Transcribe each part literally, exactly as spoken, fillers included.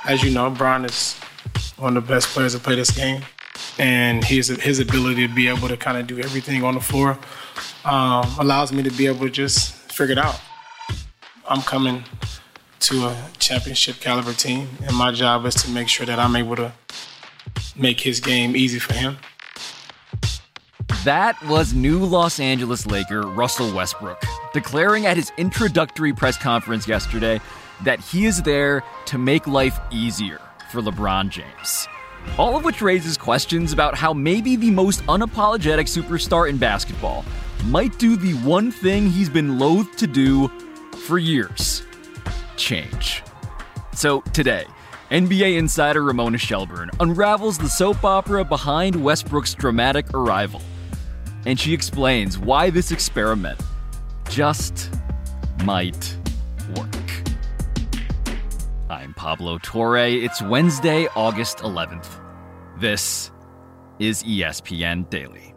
As you know, Bron is one of the best players to play this game. And his, his ability to be able to kind of do everything on the floor um, allows me to be able to just figure it out. I'm coming to a championship caliber team, and my job is to make sure that I'm able to make his game easy for him. That was new Los Angeles Laker Russell Westbrook declaring at his introductory press conference yesterday that he is there to make life easier for LeBron James. All of which raises questions about how maybe the most unapologetic superstar in basketball might do the one thing he's been loath to do for years: change. So today, N B A insider Ramona Shelburne unravels the soap opera behind Westbrook's dramatic arrival. And she explains why this experiment just might work. I'm Pablo Torre. It's Wednesday, August eleventh. This is E S P N Daily.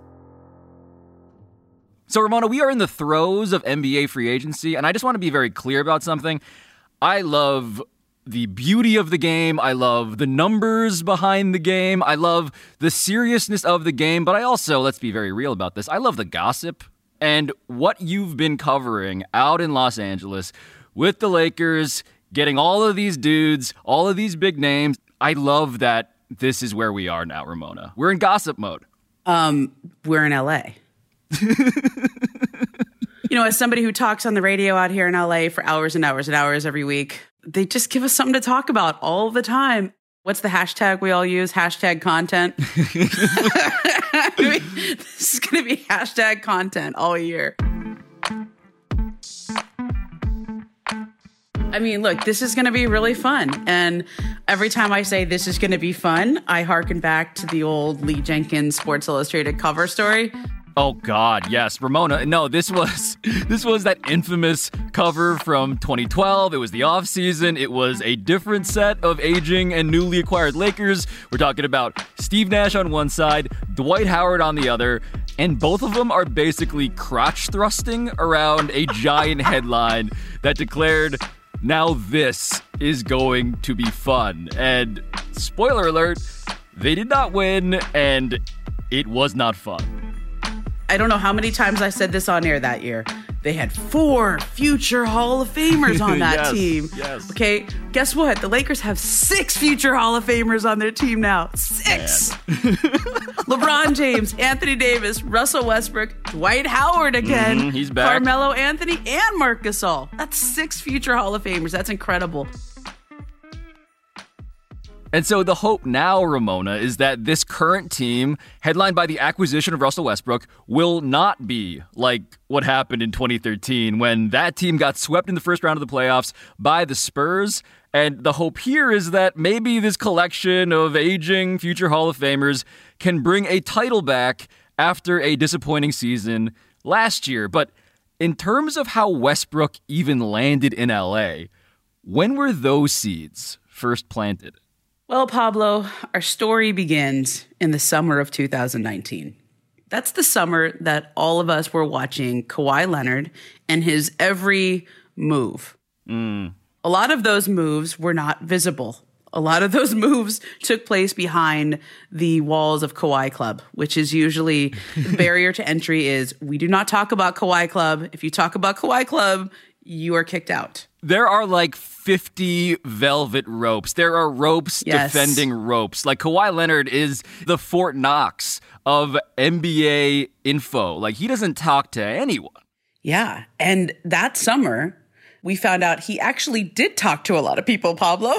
So, Ramona, we are in the throes of N B A free agency, and I just want to be very clear about something. I love the beauty of the game. I love the numbers behind the game. I love the seriousness of the game. But I also, let's be very real about this, I love the gossip. And what you've been covering out in Los Angeles with the Lakers, getting all of these dudes, all of these big names, I love that this is where we are now, Ramona. We're in gossip mode. Um, we're in L A. You know, as somebody who talks on the radio out here in L A for hours and hours and hours every week, they just give us something to talk about all the time. What's the hashtag we all use? Hashtag content. I mean, this is going to be hashtag content all year. I mean, look, this is going to be really fun. And every time I say this is going to be fun, I hearken back to the old Lee Jenkins Sports Illustrated cover story. Oh, God, yes. Ramona, no, this was this was that infamous cover from twenty twelve. It was the offseason. It was a different set of aging and newly acquired Lakers. We're talking about Steve Nash on one side, Dwight Howard on the other, and both of them are basically crotch thrusting around a giant headline that declared, now this is going to be fun. And spoiler alert, they did not win, and it was not fun. I don't know how many times I said this on air that year. They had four future Hall of Famers on that yes, team. Yes. Okay, guess what? The Lakers have six future Hall of Famers on their team now. Six. LeBron James, Anthony Davis, Russell Westbrook, Dwight Howard again. Mm-hmm, he's back. Carmelo Anthony, and Marc Gasol. That's six future Hall of Famers. That's incredible. And so the hope now, Ramona, is that this current team, headlined by the acquisition of Russell Westbrook, will not be like what happened in twenty thirteen when that team got swept in the first round of the playoffs by the Spurs. And the hope here is that maybe this collection of aging future Hall of Famers can bring a title back after a disappointing season last year. But in terms of how Westbrook even landed in L A, when were those seeds first planted? Well, Pablo, our story begins in the summer of two thousand nineteen. That's the summer that all of us were watching Kawhi Leonard and his every move. Mm. A lot of those moves were not visible. A lot of those moves took place behind the walls of Kawhi Club, which is usually the barrier to entry is we do not talk about Kawhi Club. If you talk about Kawhi Club, you are kicked out. There are like fifty velvet ropes. There are ropes yes. defending ropes. Like Kawhi Leonard is the Fort Knox of N B A info. Like he doesn't talk to anyone. Yeah. And that summer, we found out he actually did talk to a lot of people, Pablo.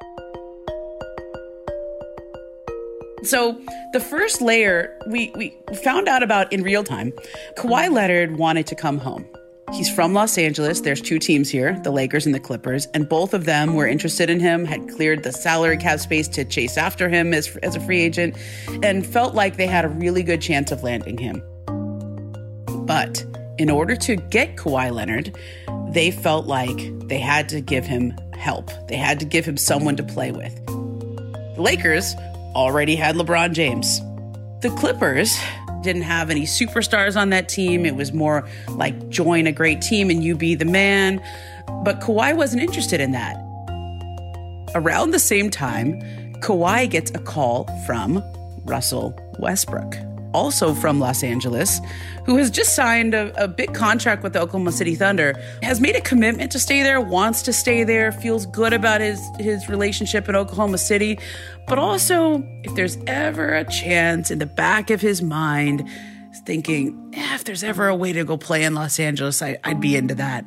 So the first layer we, we found out about in real time, Kawhi Leonard wanted to come home. He's from Los Angeles. There's two teams here, the Lakers and the Clippers, and both of them were interested in him, had cleared the salary cap space to chase after him as, as a free agent, and felt like they had a really good chance of landing him. But in order to get Kawhi Leonard, they felt like they had to give him help. They had to give him someone to play with. The Lakers already had LeBron James. The Clippers didn't have any superstars on that team. It was more like join a great team and you be the man. But Kawhi wasn't interested in that. around the same time, Kawhi gets a call from Russell Westbrook, also from Los Angeles, who has just signed a, a big contract with the Oklahoma City Thunder, has made a commitment to stay there, wants to stay there, feels good about his, his relationship in Oklahoma City. But also, if there's ever a chance in the back of his mind, is thinking, eh, if there's ever a way to go play in Los Angeles, I, I'd be into that.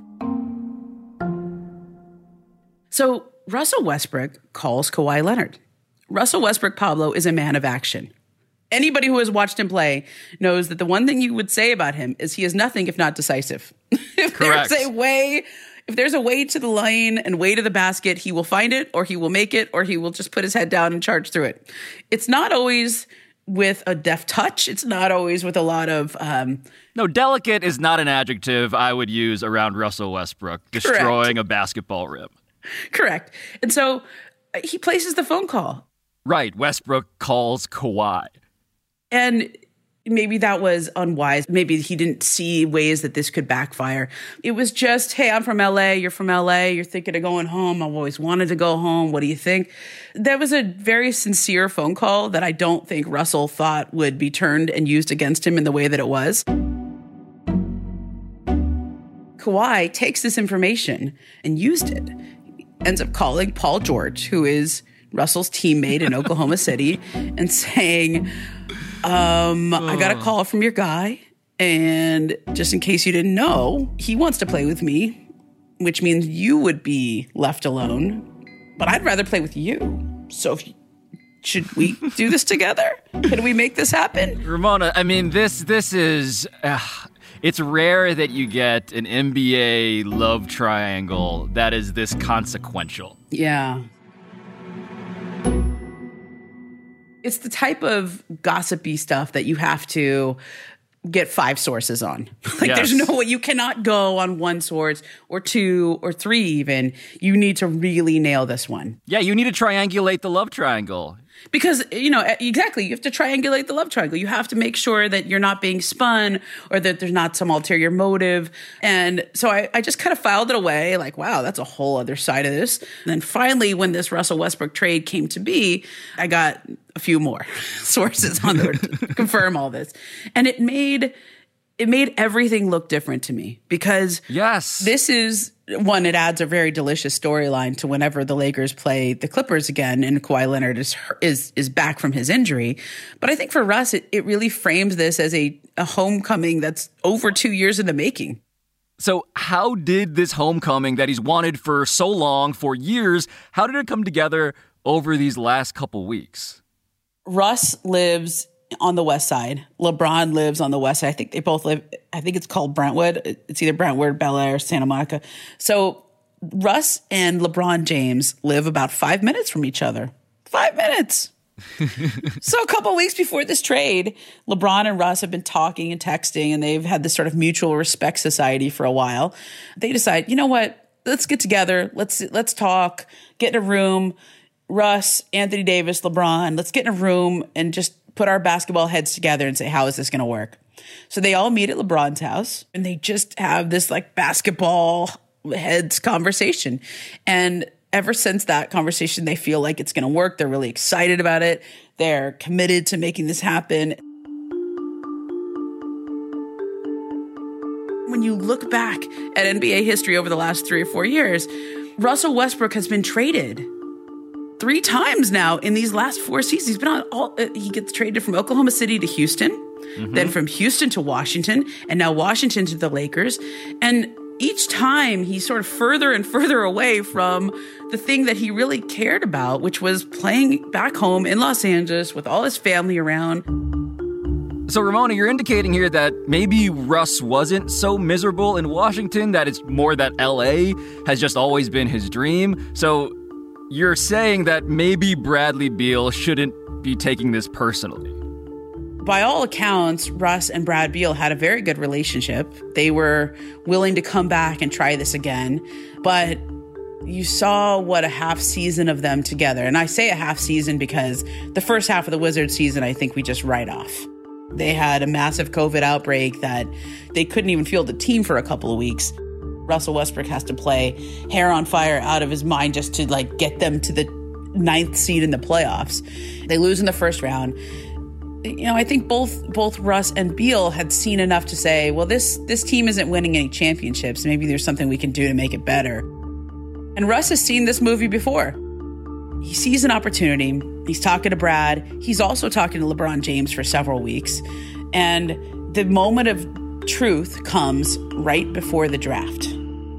So Russell Westbrook calls Kawhi Leonard. Russell Westbrook, Pablo, is a man of action. Anybody who has watched him play knows that the one thing you would say about him is he is nothing if not decisive. if Correct. there's a way, if there's a way to the lane and way to the basket, he will find it, or he will make it, or he will just put his head down and charge through it. It's not always with a deft touch. It's not always with a lot of... Um, no, delicate is not an adjective I would use around Russell Westbrook, destroying correct. a basketball rim. Correct. And so uh, he places the phone call. Right. Westbrook calls Kawhi. And maybe that was unwise. Maybe he didn't see ways that this could backfire. It was just, hey, I'm from L A. You're from L A. You're thinking of going home. I've always wanted to go home. What do you think? That was a very sincere phone call that I don't think Russell thought would be turned and used against him in the way that it was. Kawhi takes this information and used it. Ends up calling Paul George, who is Russell's teammate in Oklahoma City, and saying, um, oh. I got a call from your guy, and just in case you didn't know, he wants to play with me, which means you would be left alone, but I'd rather play with you. So if you, should we do this together? Can we make this happen? Ramona, I mean, this this is... Uh, it's rare that you get an N B A love triangle that is this consequential. Yeah. It's the type of gossipy stuff that you have to get five sources on. Like yes. There's no way, you cannot go on one source or two or three even. You need to really nail this one. Yeah, you need to triangulate the love triangle. Because, you know, exactly, you have to triangulate the love triangle. You have to make sure that you're not being spun or that there's not some ulterior motive. And so I, I just kind of filed it away, like, wow, that's a whole other side of this. And then finally, when this Russell Westbrook trade came to be, I got a few more sources on there to confirm all this. And it made... It made everything look different to me because yes. this is, one, it adds a very delicious storyline to whenever the Lakers play the Clippers again and Kawhi Leonard is is is back from his injury. But I think for Russ, it, it really frames this as a, a homecoming that's over two years in the making. So how did this homecoming that he's wanted for so long, for years, how did it come together over these last couple weeks? Russ lives on the west side. LeBron lives on the west side. I think they both live, I think it's called Brentwood. It's either Brentwood, Bel Air, Santa Monica. So Russ and LeBron James live about five minutes from each other. Five minutes. So a couple of weeks before this trade, LeBron and Russ have been talking and texting, and they've had this sort of mutual respect society for a while. They decide, you know what? Let's get together. Let's let's talk. Get in a room. Russ, Anthony Davis, LeBron, let's get in a room and just put our basketball heads together and say, how is this going to work? So they all meet at LeBron's house and they just have this like basketball heads conversation. And ever since that conversation, they feel like it's going to work. They're really excited about it. They're committed to making this happen. When you look back at N B A history over the last three or four years, Russell Westbrook has been traded three times now in these last four seasons. He's been on all, uh, he gets traded from Oklahoma City to Houston, mm-hmm. then from Houston to Washington, and now Washington to the Lakers. And each time he's sort of further and further away from the thing that he really cared about, which was playing back home in Los Angeles with all his family around. So, Ramona, you're indicating here that maybe Russ wasn't so miserable in Washington, that it's more that L A has just always been his dream. So you're saying that maybe Bradley Beal shouldn't be taking this personally. By all accounts, Russ and Brad Beal had a very good relationship. They were willing to come back and try this again. But you saw what a half season of them together. And I say a half season because the first half of the Wizards season, I think we just write off. They had a massive COVID outbreak that they couldn't even field the team for a couple of weeks. Russell Westbrook has to play hair on fire out of his mind just to like get them to the ninth seed in the playoffs. They lose in the first round. You know, I think both both Russ and Beal had seen enough to say, well, this this team isn't winning any championships. Maybe there's something we can do to make it better. And Russ has seen this movie before. He sees an opportunity. He's talking to Brad. He's also talking to LeBron James for several weeks. And the moment of truth comes right before the draft.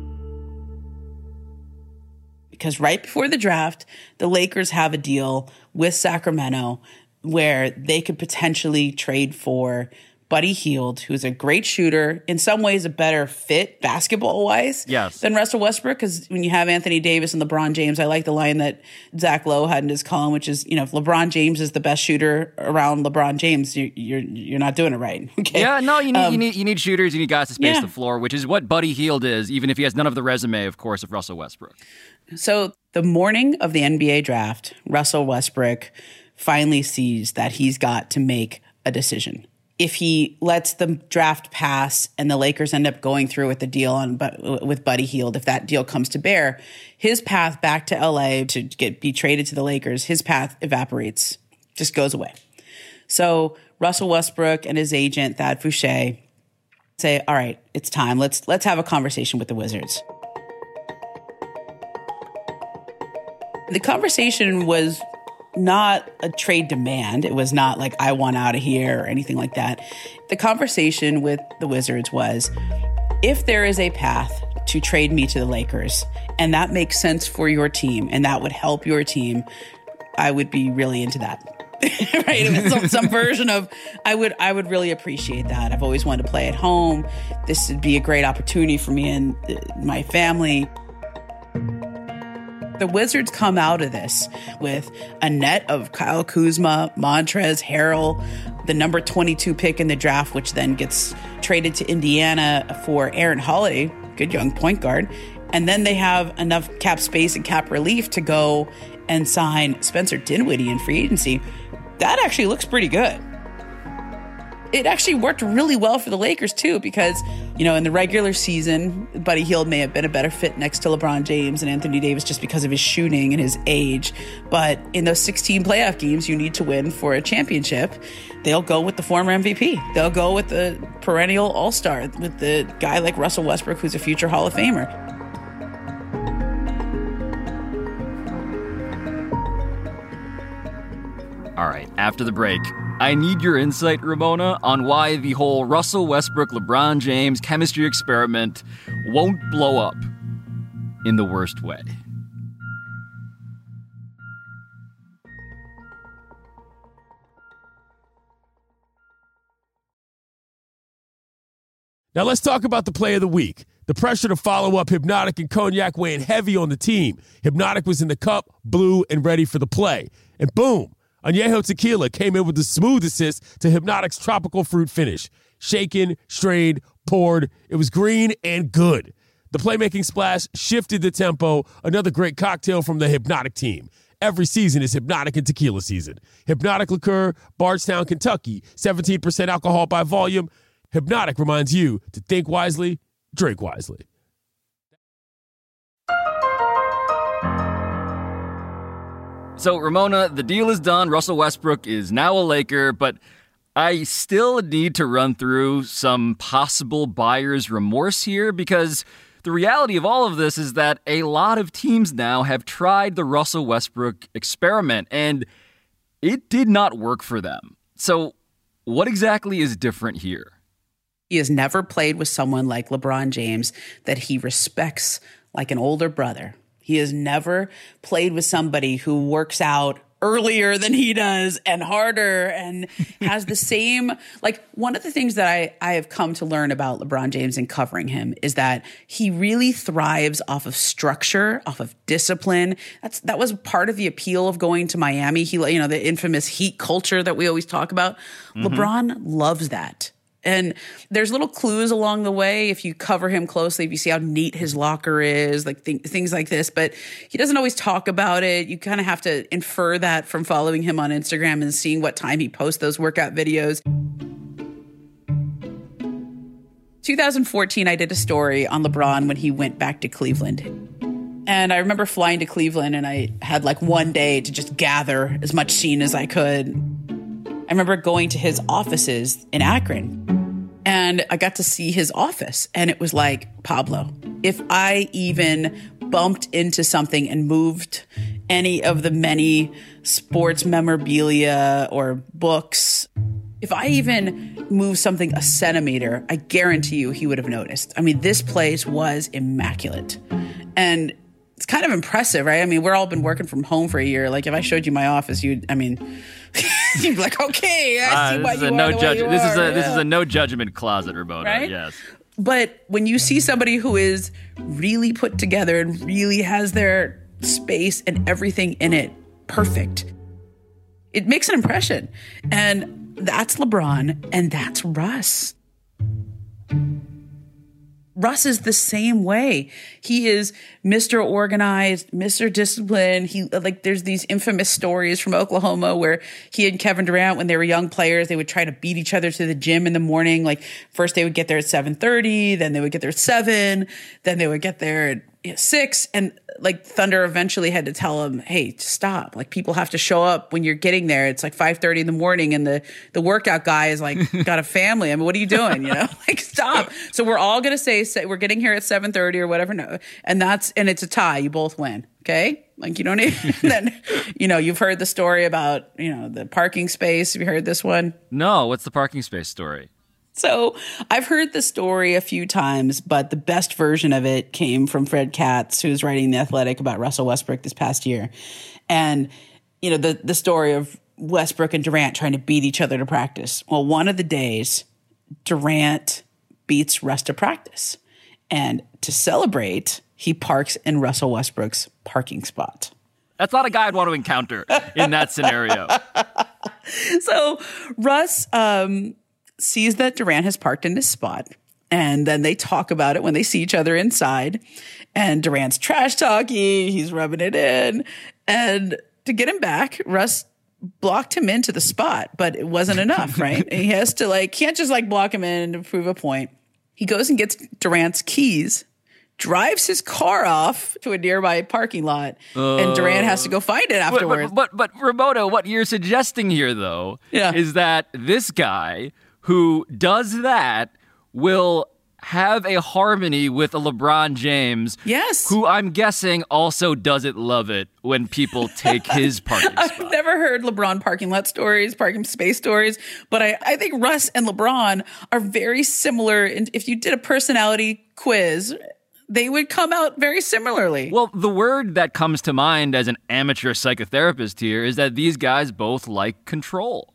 Because right before the draft, the Lakers have a deal with Sacramento where they could potentially trade for Buddy Hield, who's a great shooter, in some ways a better fit basketball-wise yes. than Russell Westbrook, because when you have Anthony Davis and LeBron James, I like the line that Zach Lowe had in his column, which is, you know, if LeBron James is the best shooter around LeBron James, you, you're you're not doing it right. Okay? Yeah, no, you need, um, you need you need shooters, you need guys to space yeah. the floor, which is what Buddy Hield is, even if he has none of the resume, of course, of Russell Westbrook. So the morning of the N B A draft, Russell Westbrook finally sees that he's got to make a decision. If he lets the draft pass and the Lakers end up going through with the deal on with Buddy Hield, if that deal comes to bear, his path back to L A to get be traded to the Lakers, his path evaporates, just goes away. So Russell Westbrook and his agent Thad Fouché say, "All right, it's time. Let's let's have a conversation with the Wizards." The conversation was not a trade demand. It was not like, I want out of here or anything like that. The conversation with the Wizards was, if there is a path to trade me to the Lakers and that makes sense for your team and that would help your team, I would be really into that. Right? It was some, some version of, I would, I would really appreciate that. I've always wanted to play at home. This would be a great opportunity for me and my family. The Wizards come out of this with a net of Kyle Kuzma, Montrezl Harrell, the number twenty-two pick in the draft, which then gets traded to Indiana for Aaron Holiday, good young point guard. And then they have enough cap space and cap relief to go and sign Spencer Dinwiddie in free agency. That actually looks pretty good. It actually worked really well for the Lakers, too, because, you know, in the regular season, Buddy Hield may have been a better fit next to LeBron James and Anthony Davis just because of his shooting and his age. But in those sixteen playoff games you need to win for a championship, they'll go with the former M V P. They'll go with the perennial all-star, with the guy like Russell Westbrook, who's a future Hall of Famer. All right, after the break, I need your insight, Ramona, on why the whole Russell Westbrook-LeBron James chemistry experiment won't blow up in the worst way. Now let's talk about the play of the week. The pressure to follow up Hypnotic and Cognac weighing heavy on the team. Hypnotic was in the cup, blue, and ready for the play. And boom! Añejo Tequila came in with the smooth assist to Hypnotic's tropical fruit finish. Shaken, strained, poured. It was green and good. The playmaking splash shifted the tempo. Another great cocktail from the Hypnotic team. Every season is Hypnotic and Tequila season. Hypnotic Liqueur, Bardstown, Kentucky. seventeen percent alcohol by volume. Hypnotic reminds you to think wisely, drink wisely. So, Ramona, the deal is done. Russell Westbrook is now a Laker, but I still need to run through some possible buyer's remorse here, because the reality of all of this is that a lot of teams now have tried the Russell Westbrook experiment, and it did not work for them. So, what exactly is different here? He has never played with someone like LeBron James that he respects like an older brother. He has never played with somebody who works out earlier than he does and harder and has the same, like one of the things that I, I have come to learn about LeBron James and covering him is that he really thrives off of structure, off of discipline. That's, that was part of the appeal of going to Miami. He, you know, the infamous Heat culture that we always talk about. Mm-hmm. LeBron loves that. And there's little clues along the way if you cover him closely, if you see how neat his locker is, like th- things like this. But he doesn't always talk about it. You kind of have to infer that from following him on Instagram and seeing what time he posts those workout videos. two thousand fourteen, I did a story on LeBron when he went back to Cleveland. And I remember flying to Cleveland, and I had like one day to just gather as much scene as I could. I remember going to his offices in Akron, and I got to see his office. And it was like, Pablo, if I even bumped into something and moved any of the many sports memorabilia or books, if I even moved something a centimeter, I guarantee you he would have noticed. I mean, this place was immaculate. And it's kind of impressive, right? I mean, we're all been working from home for a year. Like, if I showed you my office, you'd, I mean, you'd be like, okay, I see uh, why you are no the judge- way you This are. is a yeah. this is a no judgment closet, Ramona. Right? Yes. But when you see somebody who is really put together and really has their space and everything in it perfect, it makes an impression. And that's LeBron, and that's Russ. Russ is the same way. He is Mister Organized, Mister Disciplined. He like there's these infamous stories from Oklahoma where he and Kevin Durant, when they were young players, they would try to beat each other to the gym in the morning. Like first they would get there at seven thirty, then they would get there at seven, then they would get there at you know, six. And like Thunder eventually had to tell him, hey, stop. Like people have to show up when you're getting there. It's like five thirty in the morning and the, the workout guy is like got a family. I mean, what are you doing? You know, like stop. So we're all going to say, say we're getting here at seven thirty or whatever. No. And that's, and it's a tie. You both win. Okay. Like you don't even, then, you know, you've heard the story about, you know, the parking space. Have you heard this one? No. What's the parking space story? So I've heard the story a few times, but the best version of it came from Fred Katz, who's writing The Athletic about Russell Westbrook this past year. And, you know, the, the story of Westbrook and Durant trying to beat each other to practice. Well, one of the days, Durant beats Russ to practice. And to celebrate, he parks in Russell Westbrook's parking spot. That's not a guy I'd want to encounter in that scenario. So Russ um, sees that Durant has parked in his spot. And then they talk about it when they see each other inside. And Durant's trash talking. He's rubbing it in. And to get him back, Russ blocked him into the spot. But it wasn't enough, right? He has to like, can't just like block him in to prove a point. He goes and gets Durant's keys, drives his car off to a nearby parking lot, uh, and Durant has to go find it afterwards. But, but, but, but Ramona, what you're suggesting here, though, yeah. is that this guy who does that will have a harmony with a LeBron James, yes, who I'm guessing also doesn't love it when people take his parking spot. I've never heard LeBron parking lot stories, parking space stories, but I, I think Russ and LeBron are very similar. And if you did a personality quiz, they would come out very similarly. Well, the word that comes to mind as an amateur psychotherapist here is that these guys both like control.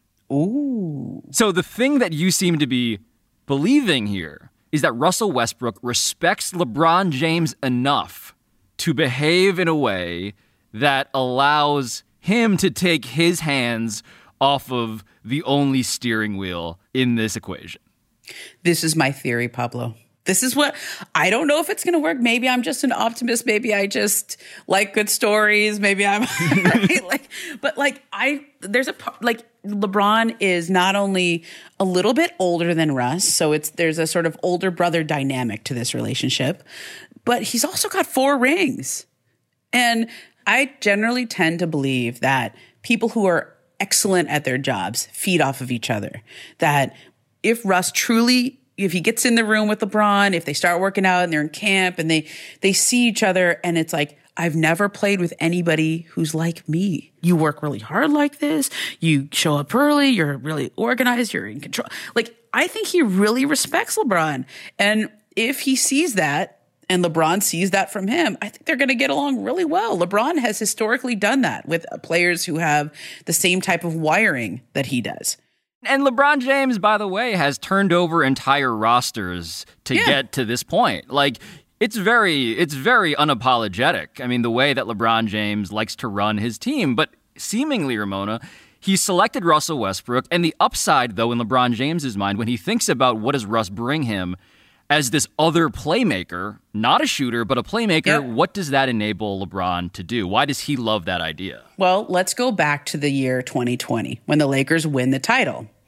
Ooh. So the thing that you seem to be believing here is that Russell Westbrook respects LeBron James enough to behave in a way that allows him to take his hands off of the only steering wheel in this equation. This is my theory, Pablo. This is what, I don't know if it's going to work. Maybe I'm just an optimist. Maybe I just like good stories. Maybe I'm right? like, but like I, there's a, like LeBron is not only a little bit older than Russ. So it's, there's a sort of older brother dynamic to this relationship, but he's also got four rings. And I generally tend to believe that people who are excellent at their jobs feed off of each other. That if Russ truly, if he gets in the room with LeBron, if they start working out and they're in camp and they, they see each other and it's like, I've never played with anybody who's like me. You work really hard like this. You show up early. You're really organized. You're in control. Like, I think he really respects LeBron. And if he sees that and LeBron sees that from him, I think they're going to get along really well. LeBron has historically done that with players who have the same type of wiring that he does. And LeBron James, by the way, has turned over entire rosters to yeah. get to this point. Like, it's very, it's very unapologetic. I mean, the way that LeBron James likes to run his team. But seemingly, Ramona, he selected Russell Westbrook. And the upside, though, in LeBron James's mind, when he thinks about what does Russ bring him as this other playmaker, not a shooter, but a playmaker, yep. what does that enable LeBron to do? Why does he love that idea? Well, let's go back to the year twenty twenty when the Lakers win the title.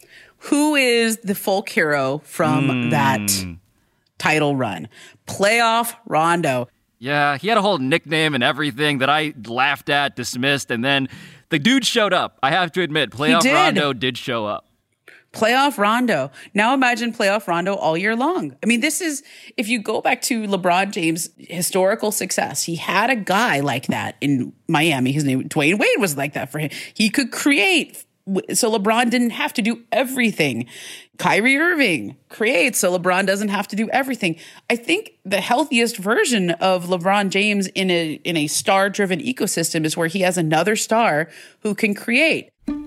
Who is the folk hero from mm. that title run? Playoff Rondo. Yeah, he had a whole nickname and everything that I laughed at, dismissed, and then the dude showed up. I have to admit, Playoff did. Rondo did show up. Playoff Rondo. Now imagine Playoff Rondo all year long. I mean, this is, if you go back to LeBron James' historical success, he had a guy like that in Miami. His name, Dwayne Wade, was like that for him. He could create, so LeBron didn't have to do everything. Kyrie Irving creates, so LeBron doesn't have to do everything. I think the healthiest version of LeBron James in a in a star-driven ecosystem is where he has another star who can create.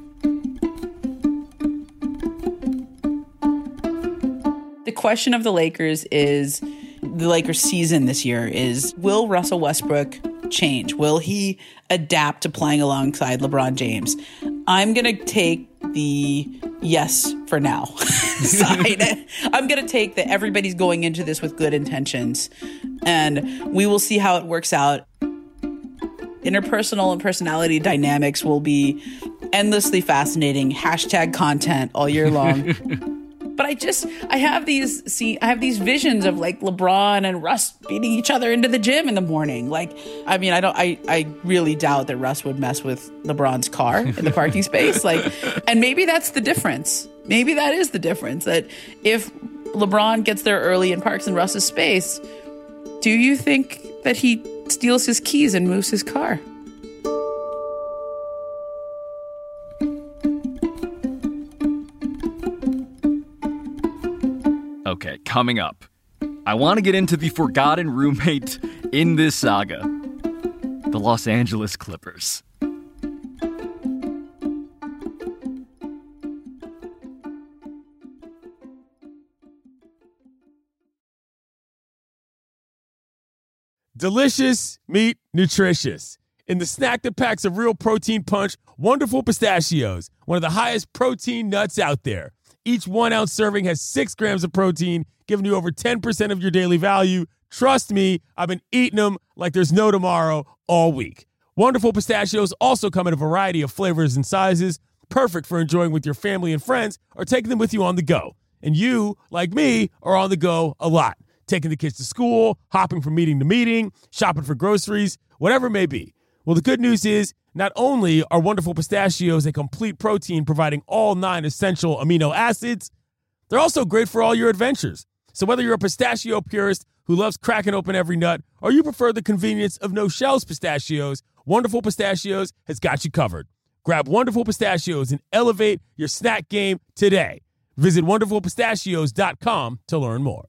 The question of the Lakers is, the Lakers season this year is, will Russell Westbrook change? Will he adapt to playing alongside LeBron James? I'm going to take the yes for now side. I'm going to take that everybody's going into this with good intentions, and we will see how it works out. Interpersonal and personality dynamics will be endlessly fascinating. Hashtag content all year long. But I just, I have these, see, I have these visions of like LeBron and Russ beating each other into the gym in the morning. Like, I mean, I don't, I, I really doubt that Russ would mess with LeBron's car in the parking space. Like, and maybe that's the difference. Maybe that is the difference, that if LeBron gets there early and parks in Russ's space, do you think that he steals his keys and moves his car? Okay, coming up, I want to get into the forgotten roommate in this saga, the Los Angeles Clippers. Delicious meat, nutritious. In the snack that packs a real protein punch, Wonderful Pistachios, one of the highest protein nuts out there. Each one-ounce serving has six grams of protein, giving you over ten percent of your daily value. Trust me, I've been eating them like there's no tomorrow all week. Wonderful Pistachios also come in a variety of flavors and sizes, perfect for enjoying with your family and friends or taking them with you on the go. And you, like me, are on the go a lot, taking the kids to school, hopping from meeting to meeting, shopping for groceries, whatever it may be. Well, the good news is, not only are Wonderful Pistachios a complete protein providing all nine essential amino acids, they're also great for all your adventures. So whether you're a pistachio purist who loves cracking open every nut, or you prefer the convenience of no-shells pistachios, Wonderful Pistachios has got you covered. Grab Wonderful Pistachios and elevate your snack game today. Visit wonderful pistachios dot com to learn more.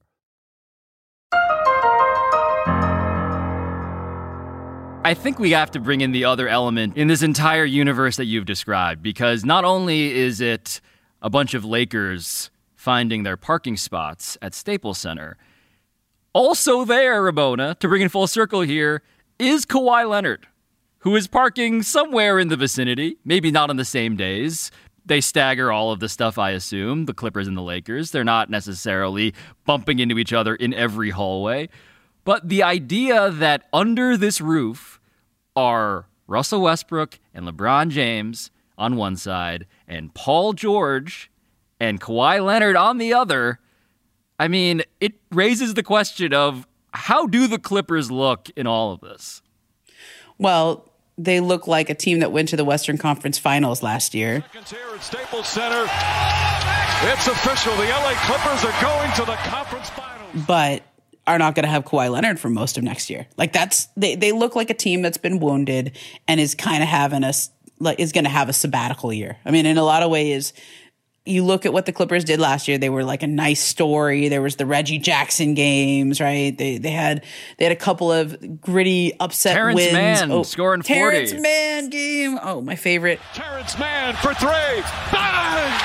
I think we have to bring in the other element in this entire universe that you've described, because not only is it a bunch of Lakers finding their parking spots at Staples Center, also there, Ramona, to bring in full circle here, is Kawhi Leonard, who is parking somewhere in the vicinity, maybe not on the same days. They stagger all of the stuff, I assume, the Clippers and the Lakers. They're not necessarily bumping into each other in every hallway. But the idea that under this roof are Russell Westbrook and LeBron James on one side and Paul George and Kawhi Leonard on the other, I mean, it raises the question of, how do the Clippers look in all of this? Well, they look like a team that went to the Western Conference Finals last year. Seconds here at Staples Center. It's official. The L A Clippers are going to the conference finals. But are not going to have Kawhi Leonard for most of next year. Like that's, they, they look like a team that's been wounded and is kind of having a, like, is going to have a sabbatical year. I mean, in a lot of ways, you look at what the Clippers did last year, they were like a nice story. There was the Reggie Jackson games, right? They, they had, they had a couple of gritty upset Terrence wins. Mann oh, scoring forty. Terrence Mann game. Oh, my favorite. Terrence Mann for three. Bang!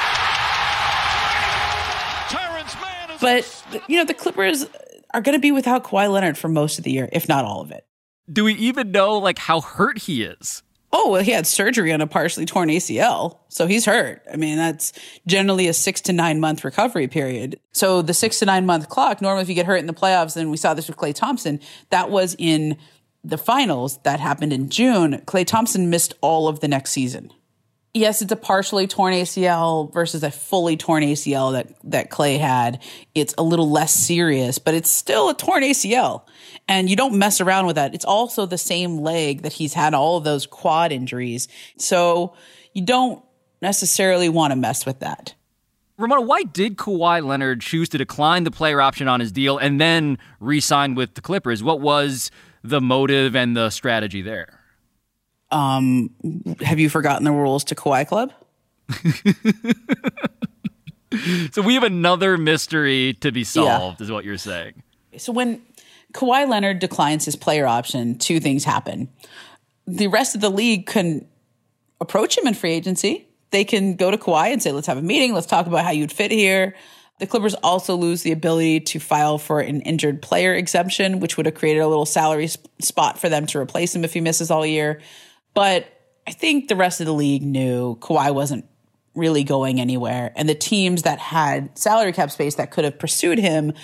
Terrence Mann is But, you know, the Clippers are going to be without Kawhi Leonard for most of the year, if not all of it. Do we even know, like, how hurt he is? Oh, well, he had surgery on a partially torn A C L, so he's hurt. I mean, that's generally a six to nine month recovery period. So the six to nine month clock, normally if you get hurt in the playoffs, and we saw this with Klay Thompson, that was in the finals. That happened in June. Klay Thompson missed all of the next season. yes, it's a partially torn A C L versus a fully torn A C L that, that Klay had. It's a little less serious, but it's still a torn A C L. And you don't mess around with that. It's also the same leg that he's had all of those quad injuries. So you don't necessarily want to mess with that. Ramona, why did Kawhi Leonard choose to decline the player option on his deal and then re-sign with the Clippers? What was the motive and the strategy there? Um, have you forgotten the rules to Kawhi Club? So we have another mystery to be solved, Yeah. is what you're saying. So when Kawhi Leonard declines his player option, two things happen. The rest of the league can approach him in free agency. They can go to Kawhi and say, let's have a meeting. Let's talk about how you'd fit here. The Clippers also lose the ability to file for an injured player exemption, which would have created a little salary sp- spot for them to replace him if he misses all year. But I think the rest of the league knew Kawhi wasn't really going anywhere. And the teams that had salary cap space that could have pursued him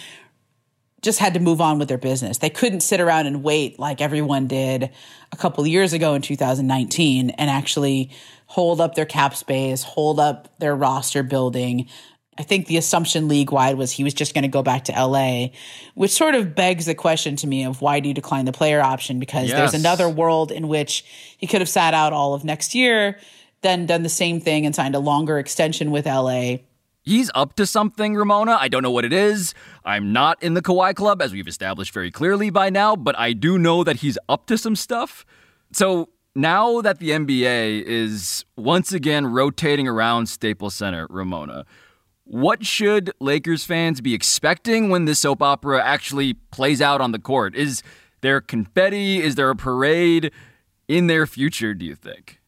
just had to move on with their business. They couldn't sit around and wait like everyone did a couple of years ago in two thousand nineteen and actually hold up their cap space, hold up their roster building. I think the assumption league-wide was he was just going to go back to L A, which sort of begs the question to me of why do you decline the player option? Because Yes. there's another world in which he could have sat out all of next year, then done the same thing and signed a longer extension with L A. He's up to something, Ramona. I don't know what it is. I'm not in the Kawhi Club, as we've established very clearly by now, but I do know that he's up to some stuff. So now that the N B A is once again rotating around Staples Center, Ramona, what should Lakers fans be expecting when this soap opera actually plays out on the court? Is there confetti? Is there a parade in their future, do you think?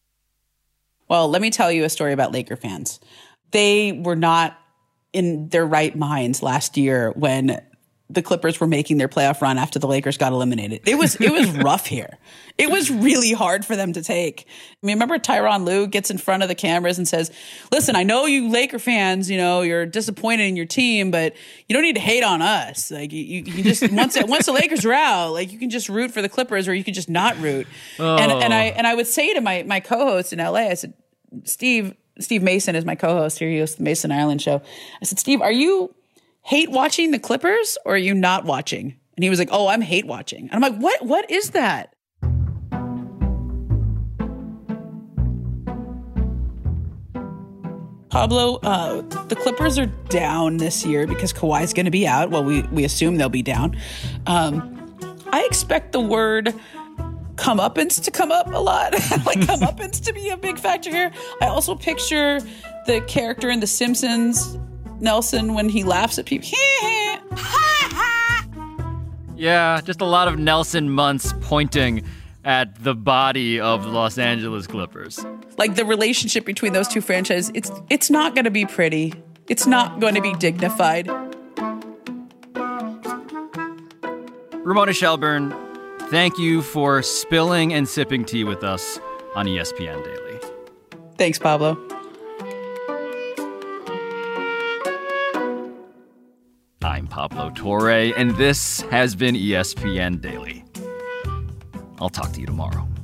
Well, let me tell you a story about Laker fans. They were not in their right minds last year when the Clippers were making their playoff run after the Lakers got eliminated. It was it was rough here. It was really hard for them to take. I mean, remember Tyronn Lue gets in front of the cameras and says, listen, I know you Laker fans, you know, you're disappointed in your team, but you don't need to hate on us. Like you, you can just once once the Lakers are out, like you can just root for the Clippers or you can just not root. Oh. And and I and I would say to my my co-host in L A, I said, Steve, Steve Mason is my co-host here. He hosts the Mason Island show. I said, Steve, are you hate watching the Clippers or are you not watching? And he was like, oh, I'm hate watching. And I'm like, what? What is that? Pablo, uh, the Clippers are down this year because Kawhi's going to be out. Well, we, we assume they'll be down. Um, I expect the word comeuppance to come up a lot. Like comeuppance to be a big factor here. I also picture the character in The Simpsons, Nelson, when he laughs at people. Yeah, just a lot of Nelson Muntz pointing at the body of the Los Angeles Clippers. Like the relationship between those two franchises, it's it's not going to be pretty. It's not going to be dignified. Ramona Shelburne, thank you for spilling and sipping tea with us on E S P N Daily. Thanks, Pablo. I'm Pablo Torre, and this has been E S P N Daily. I'll talk to you tomorrow.